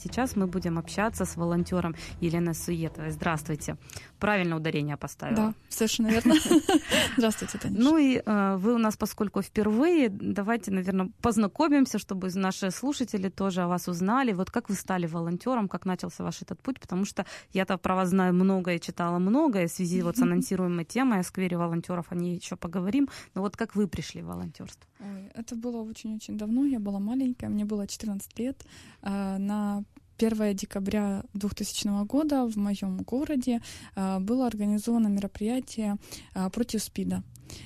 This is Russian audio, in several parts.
сейчас мы будем общаться с волонтером Еленой Суетовой. Здравствуйте. Правильно ударение поставила? Да, совершенно верно. Здравствуйте, Танюша. Ну и вы у нас, поскольку впервые, давайте, наверное, познакомимся, чтобы наши слушатели тоже о вас узнали. Вот как вы стали волонтером, как начался ваш этот путь, потому что я-то про вас знаю многое, читала многое в связи вот с анонсируемой темой о сквере волонтеров, о ней еще поговорим. Но вот как вы пришли в волонтерство? Ой, это было очень-очень давно, я была маленькая, мне было 14 лет. На 1 декабря 2000 года в моем городе было организовано мероприятие против СПИДа.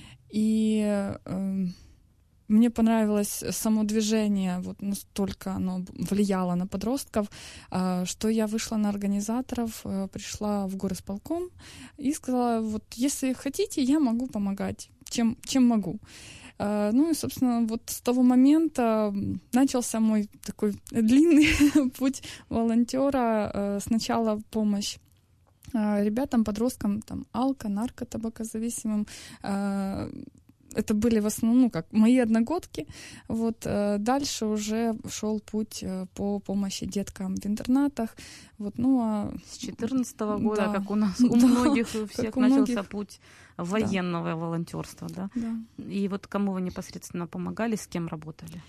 И мне понравилось само движение, вот настолько оно влияло на подростков, что я вышла на организаторов, пришла в горисполком и сказала, вот если хотите, я могу помогать, чем могу. Ну и, собственно, вот с того момента начался мой такой длинный путь волонтера. Сначала помощь ребятам, подросткам, там, наркотабакозависимым. Это были в основном, мои одногодки. Вот дальше уже шел путь по помощи деткам в интернатах. Вот, с 14-го года, да, как у нас, у многих, у всех начался путь военного волонтерства, да? Да. И вот кому вы непосредственно помогали, с кем работали?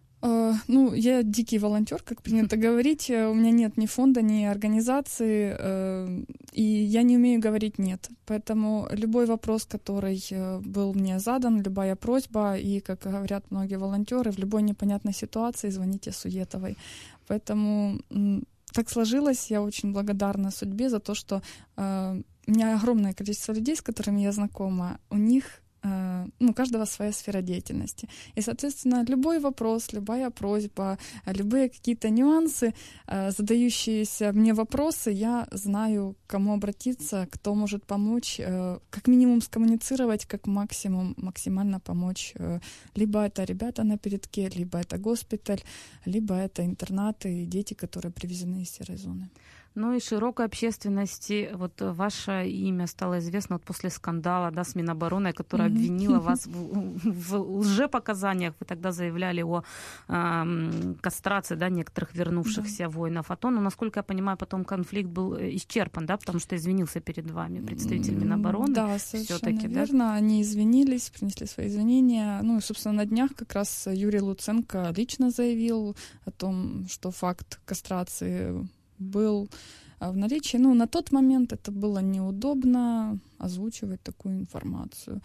Я дикий волонтер, как принято говорить. У меня нет ни фонда, ни организации, и я не умею говорить «нет». Поэтому любой вопрос, который был мне задан, любая просьба, и, как говорят многие волонтеры, в любой непонятной ситуации звоните Суетовой. Поэтому так сложилось. Я очень благодарна судьбе за то, что у меня огромное количество людей, с которыми я знакома, у них у каждого своя сфера деятельности. И, соответственно, любой вопрос, любая просьба, любые какие-то нюансы, задающиеся мне вопросы, я знаю, к кому обратиться, кто может помочь, как минимум скоммуницировать, как максимум максимально помочь. Либо это ребята на передке, либо это госпиталь, либо это интернаты и дети, которые привезены из серой зоны. Ну и широкой общественности вот ваше имя стало известно вот после скандала, да, с Минобороны, которая обвинила вас в лжепоказаниях. Вы тогда заявляли о кастрации, да, некоторых вернувшихся воинов АТО. Но, насколько я понимаю, потом конфликт был исчерпан, да, потому что извинился перед вами представитель Минобороны. Да, совершенно верно. Да? Они извинились, принесли свои извинения. Ну и, собственно, на днях как раз Юрий Луценко лично заявил о том, что факт кастрации был в наличии. На тот момент это было неудобно озвучивать такую информацию.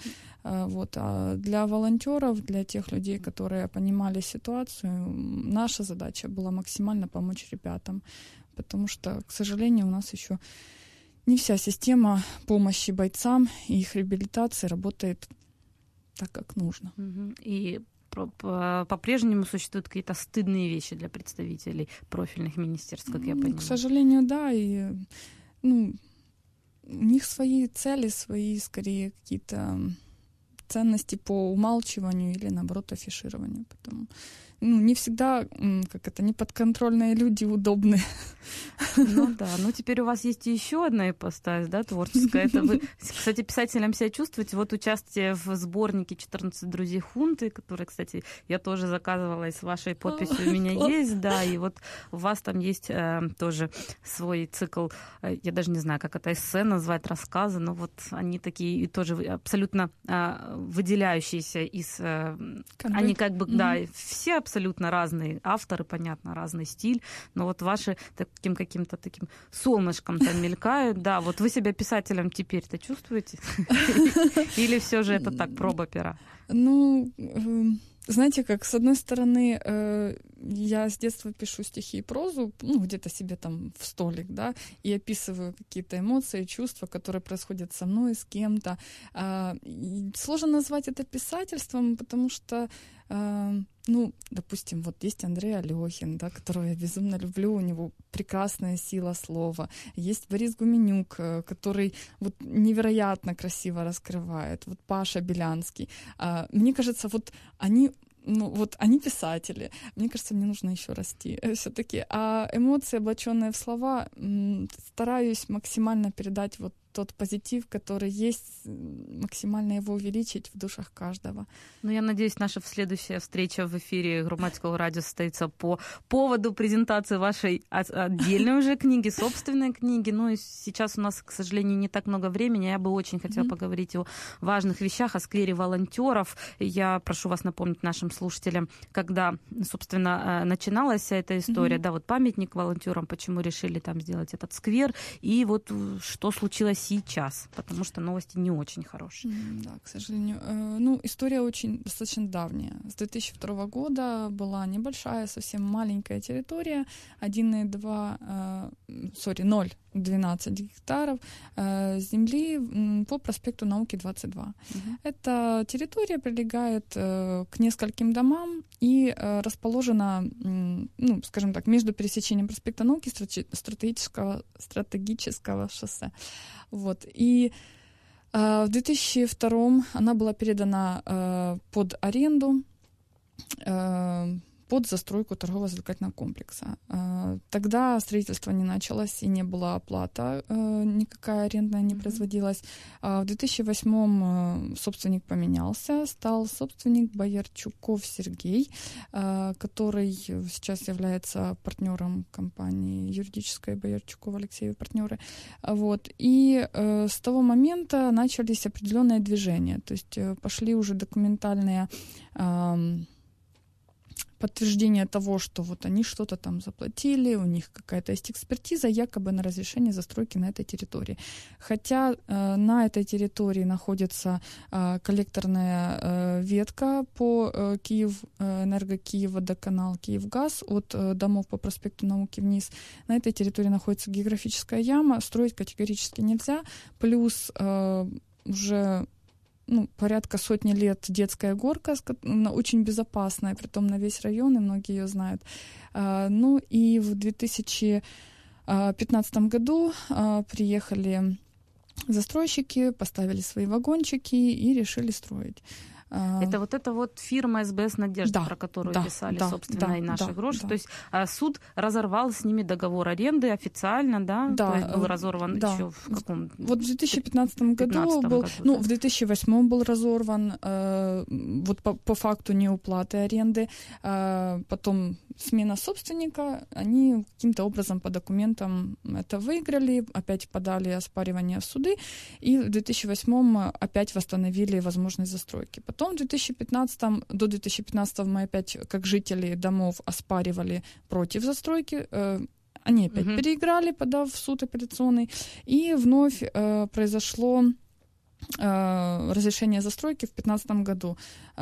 А для волонтеров, для тех людей, которые понимали ситуацию, наша задача была максимально помочь ребятам, потому что, к сожалению, у нас еще не вся система помощи бойцам и их реабилитации работает так, как нужно. И по-прежнему существуют какие-то стыдные вещи для представителей профильных министерств, как я понимаю. К сожалению, да. И у них свои цели, свои, скорее, какие-то ценности по умалчиванию или, наоборот, афишированию. Поэтому не всегда, неподконтрольные люди удобны. Ну да, теперь у вас есть еще одна ипостась, да, творческая. Это вы, кстати, писателем себя чувствуете. Вот участие в сборнике «14 друзей хунты», который, кстати, я тоже заказывала, и с вашей подписью у меня есть, да, и вот у вас там есть тоже свой цикл, я даже не знаю, как это эссе назвать, рассказы, но вот они такие тоже абсолютно выделяющиеся из... Они да, все абсолютно разные авторы, понятно, разный стиль, но вот ваши таким каким-то таким солнышком там мелькают. Да, вот вы себя писателем теперь-то чувствуете? Или все же это так, проба пера? Знаете как, с одной стороны, я с детства пишу стихи и прозу, где-то себе там в столик, да, и описываю какие-то эмоции, чувства, которые происходят со мной, с кем-то. Сложно назвать это писательством, потому что, допустим, вот есть Андрей Алёхин, да, которого я безумно люблю, у него прекрасная сила слова. Есть Борис Гуменюк, который вот невероятно красиво раскрывает. Вот Паша Белянский. Мне кажется, вот они писатели. Мне кажется, мне нужно еще расти все-таки. А эмоции, облаченные в слова, стараюсь максимально передать вот тот позитив, который есть, максимально его увеличить в душах каждого. Ну, я надеюсь, наша следующая встреча в эфире Громадского радио состоится по поводу презентации вашей отдельной уже книги, собственной книги. Ну, и сейчас у нас, к сожалению, не так много времени. Я бы очень хотела поговорить о важных вещах, о сквере волонтеров. Я прошу вас напомнить нашим слушателям, когда, собственно, начиналась вся эта история, да, вот памятник волонтерам, почему решили там сделать этот сквер, и вот что случилось сейчас, потому что новости не очень хорошие. Да, к сожалению. Ну, история достаточно давняя. С 2002 года была небольшая, совсем маленькая территория, 0,12 гектаров земли по проспекту Науки 22. Эта территория прилегает к нескольким домам и расположена, ну, скажем так, между пересечением проспекта Науки и стратегического шоссе. Вот. И в 2002 она была передана под аренду, под застройку торгово-развлекательного комплекса. Тогда строительство не началось и не была оплата, никакая арендная не производилась. В 2008 собственник поменялся, стал собственник Боярчуков Сергей, который сейчас является партнером компании юридической Боярчуков Алексеев партнеры. Вот. И с того момента начались определенные движения, то есть пошли уже документальные подтверждение того, что вот они что-то там заплатили, у них какая-то есть экспертиза якобы на разрешение застройки на этой территории. Хотя на этой территории находится коллекторная ветка по Киевэнерго, Киевводоканал, Киевгаз от домов по проспекту Науки вниз. На этой территории находится географическая яма, строить категорически нельзя. Плюс уже порядка сотни лет детская горка, очень безопасная, притом на весь район, и многие ее знают. Ну и в 2015 году приехали застройщики, поставили свои вагончики и решили строить. Это вот фирма СБС «Надежда», про которую писали, собственно, и наши гроши. То есть суд разорвал с ними договор аренды официально, да? То есть был разорван еще в каком? Вот в 2015 году был, в 2008 был разорван, вот по факту неуплаты аренды, потом смена собственника, они каким-то образом по документам это выиграли, опять подали оспаривание в суды, и в 2008 опять восстановили возможность застройки. Потом до 2015 мы опять, как жители домов, оспаривали против застройки, они опять переиграли, подав в суд апелляционный, и вновь произошло разрешение застройки в 2015 году.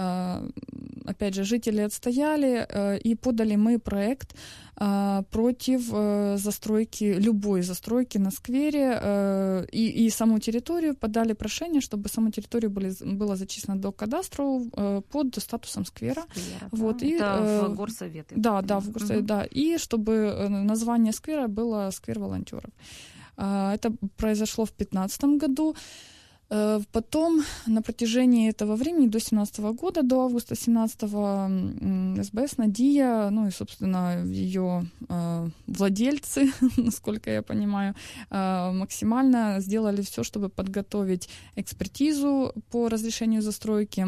Опять же, жители отстояли и подали мы проект против застройки, любой застройки на сквере, и саму территорию подали прошение, чтобы саму территорию было зачислено до кадастра под статусом сквера. Вот, это в горсовете. Да, в горсовете, да. И чтобы название сквера было «Сквер волонтеров». Это произошло в 2015 году. Потом на протяжении этого времени до 2017 года, до августа 2017 СБС «Надия», ну и, собственно, ее владельцы, насколько я понимаю, максимально сделали все, чтобы подготовить экспертизу по разрешению застройки,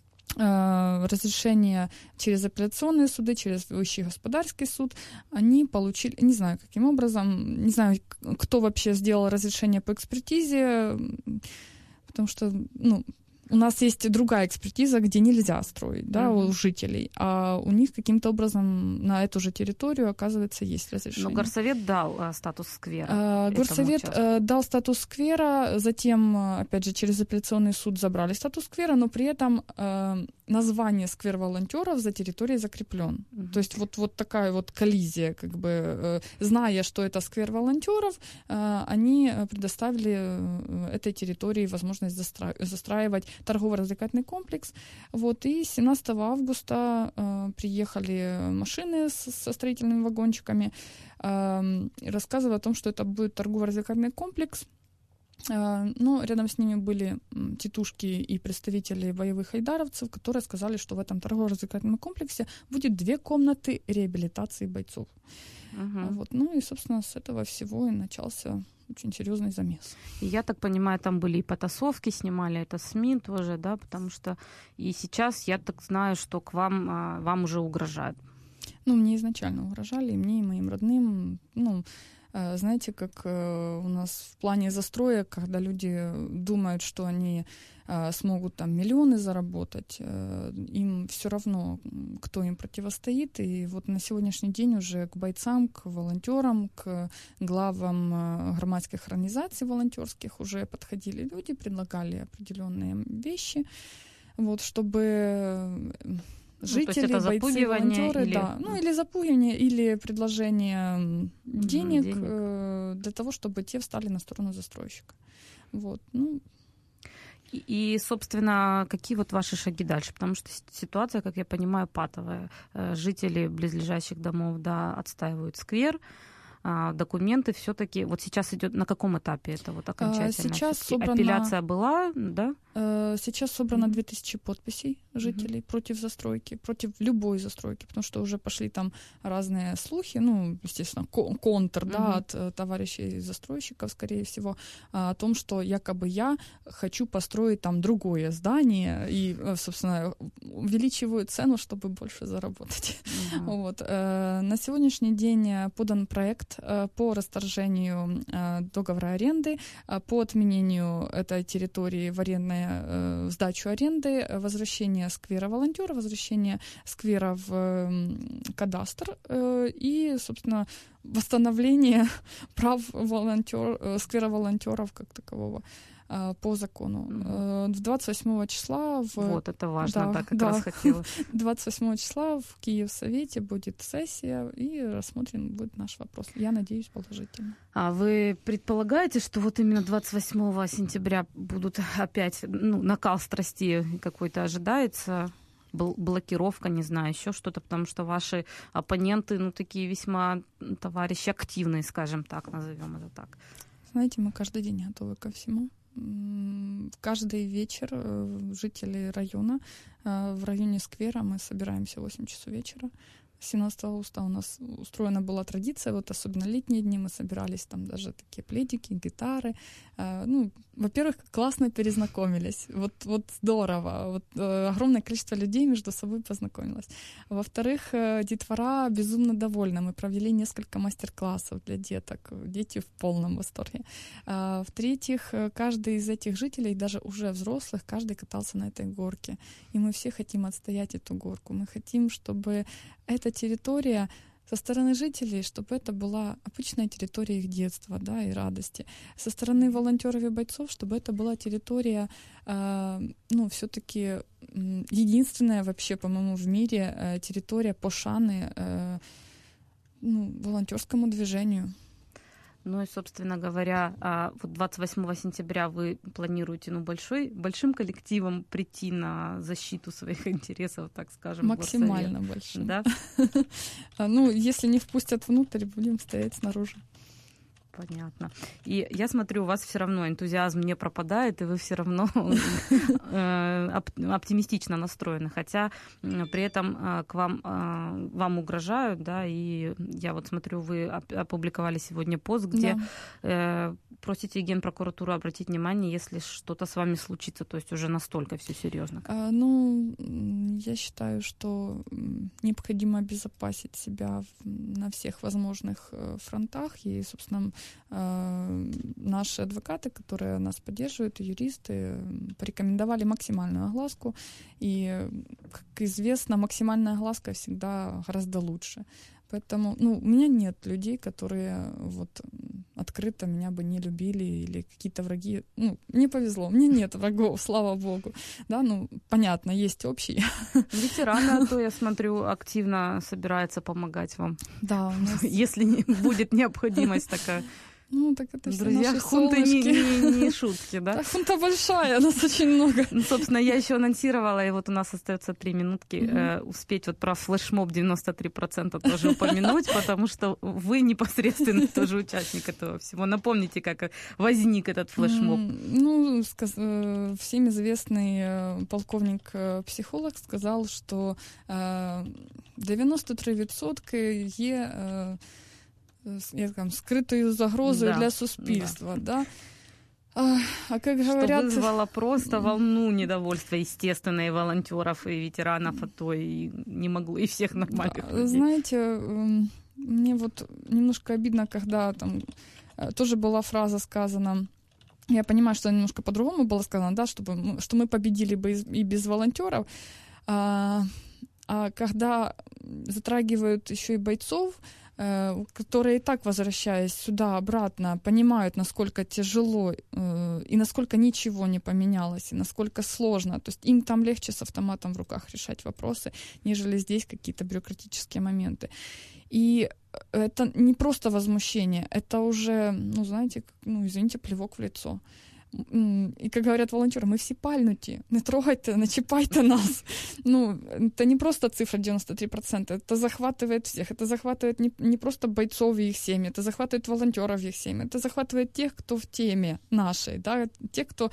разрешение через апелляционные суды, через Высший господарский суд. Они получили, не знаю, каким образом, не знаю, кто вообще сделал разрешение по экспертизе, потому что, у нас есть другая экспертиза, где нельзя строить, да, у жителей, а у них каким-то образом на эту же территорию, оказывается, есть разрешение. Но горсовет дал статус сквера. Горсовет дал статус сквера, затем, опять же, через апелляционный суд забрали статус сквера, но при этом название «Сквер волонтеров» за территорией закреплен. То есть вот такая вот коллизия, как бы, зная, что это сквер волонтеров, они предоставили этой территории возможность застраивать торгово-развлекательный комплекс. Вот, и 17 августа приехали машины со строительными вагончиками, рассказывая о том, что это будет торгово-развлекательный комплекс. Но рядом с ними были тетушки и представители боевых айдаровцев, которые сказали, что в этом торгово-развлекательном комплексе будет 2 комнаты реабилитации бойцов. Вот. Ну и, собственно, с этого всего и начался очень серьезный замес. И я так понимаю, там были и потасовки, снимали это СМИ тоже, да, потому что и сейчас я так знаю, что к вам уже угрожают. Ну, мне изначально угрожали, и мне, и моим родным. Ну, знаете, как у нас в плане застроек, когда люди думают, что они смогут там миллионы заработать, им все равно, кто им противостоит. И вот на сегодняшний день уже к бойцам, к волонтерам, к главам громадских организаций волонтерских уже подходили люди, предлагали определенные вещи, вот, чтобы жители, это бойцы, волонтеры, или... да. Ну, или запугивание, или предложение денег для того, чтобы те встали на сторону застройщика. Вот, ну. И, собственно, какие вот ваши шаги дальше? Потому что ситуация, как я понимаю, патовая. Жители близлежащих домов, да, отстаивают сквер, документы все-таки. Вот сейчас идет на каком этапе это вот окончательно? Сейчас собрана... Апелляция была, да? Сейчас собрано 2000 подписей жителей против застройки, против любой застройки, потому что уже пошли там разные слухи, ну, естественно, контр, да, от товарищей застройщиков, скорее всего, о том, что якобы я хочу построить там другое здание и, собственно, увеличиваю цену, чтобы больше заработать. Вот. На сегодняшний день подан проект по расторжению договора аренды, по отменению этой территории в арендное сдачу аренды, возвращение сквера волонтера, возвращение сквера в кадастр и, собственно, восстановление прав сквера волонтеров как такового по закону. 28 числа... Вот, это важно, да, как раз хотела. 28 числа в Киевсовете будет сессия, и рассмотрен будет наш вопрос. Я надеюсь, положительно. А вы предполагаете, что вот именно 28 сентября будут опять, накал страстей какой-то ожидается? Блокировка, не знаю, еще что-то, потому что ваши оппоненты, такие весьма товарищи активные, скажем так, назовем это так. Знаете, мы каждый день готовы ко всему. Каждый вечер жители района, в районе сквера мы собираемся в 8 часов вечера. 17 августа у нас устроена была традиция, вот особенно летние дни мы собирались, там даже такие пледики, гитары. Во-первых, классно перезнакомились, вот здорово, вот огромное количество людей между собой познакомилось. Во-вторых, детвора безумно довольна, мы провели несколько мастер-классов для деток, дети в полном восторге. В-третьих, каждый из этих жителей, даже уже взрослых, каждый катался на этой горке, и мы все хотим отстоять эту горку, мы хотим, чтобы эта территория со стороны жителей, чтобы это была обычная территория их детства, да, и радости. Со стороны волонтеров и бойцов, чтобы это была территория, все-таки единственная вообще, по-моему, в мире территория пошаны волонтерскому движению. Ну и, собственно говоря, вот 28 сентября вы планируете большим коллективом прийти на защиту своих интересов, так скажем. Максимально большим. Да? Если не впустят внутрь, будем стоять снаружи. Понятно. И я смотрю, у вас все равно энтузиазм не пропадает, и вы все равно оптимистично настроены, хотя при этом вам угрожают, да, и я вот смотрю, вы опубликовали сегодня пост, где просите Генпрокуратуру обратить внимание, если что-то с вами случится, то есть уже настолько все серьезно. Я считаю, что необходимо обезопасить себя на всех возможных фронтах, и, собственно, наши адвокаты, которые нас поддерживают, юристы, порекомендовали максимальную огласку. И, как известно, максимальная огласка всегда гораздо лучше. Поэтому, у меня нет людей, которые вот открыто меня бы не любили или какие-то враги. Мне повезло, мне нет врагов, слава богу. Да, понятно, есть общие. Ветераны, а то, я смотрю, активно собираются помогать вам. Да, у нас... Если будет необходимость такая. Так это все друзья, наши хунты солнышки. не шутки, да? Да, хунта большая, нас очень много. Собственно, я еще анонсировала, и вот у нас остается 3 минутки, успеть вот про флешмоб 93% тоже упомянуть, потому что вы непосредственно тоже участник этого всего. Напомните, как возник этот флешмоб. Всем известный полковник-психолог сказал, что 93% є скрытую загрозу для суспільства, да. А как говорят... Что вызвало просто волну недовольства, естественно, и волонтеров, и ветеранов, а то и не могло, и всех нормальных людей. Знаете, мне вот немножко обидно, когда там тоже была фраза сказана, я понимаю, что немножко по-другому было сказано, да, что мы победили бы и без волонтеров, а когда затрагивают еще и бойцов, которые и так, возвращаясь сюда обратно, понимают, насколько тяжело и насколько ничего не поменялось, и насколько сложно. То есть им там легче с автоматом в руках решать вопросы, нежели здесь какие-то бюрократические моменты. И это не просто возмущение, это уже, знаете, извините, плевок в лицо. И, как говорят волонтеры, мы все пальнуті, не трогайте, не чіпайте нас. Это не просто цифра 93%, это захватывает всех, это захватывает не просто бойцов и их семьи, это захватывает волонтеров и их семьи, это захватывает тех, кто в теме нашей, да, те, кто...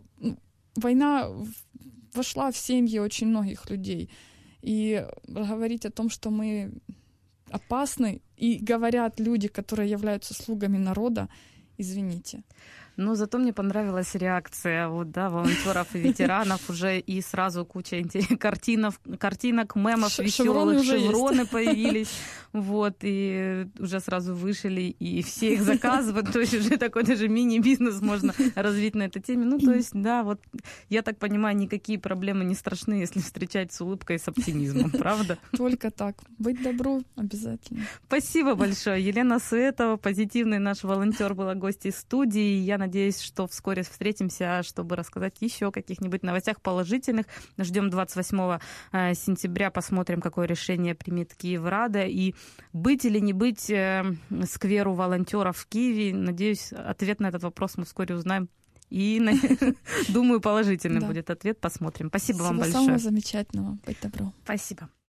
Война вошла в семьи очень многих людей. И говорить о том, что мы опасны, и говорят люди, которые являются слугами народа, извините. Но зато мне понравилась реакция волонтеров и ветеранов. Уже и сразу куча картинок, мемов веселых, шевроны появились. И уже сразу вышли, и все их заказывают. То есть уже такой даже мини-бизнес можно развить на этой теме. То есть, да, я так понимаю, никакие проблемы не страшны, если встречать с улыбкой и с оптимизмом, правда? Только так. Быть добру обязательно. Спасибо большое. Елена Суетова, позитивный наш волонтер, была гостьей студии. Я надеюсь, что вскоре встретимся, чтобы рассказать еще о каких-нибудь новостях положительных. Ждем 28 сентября, посмотрим, какое решение примет Киеврада. И быть или не быть скверу волонтеров в Киеве, надеюсь, ответ на этот вопрос мы вскоре узнаем. И, думаю, положительный будет ответ. Посмотрим. Спасибо вам большое. Всего самого замечательного. Быть добру. Спасибо.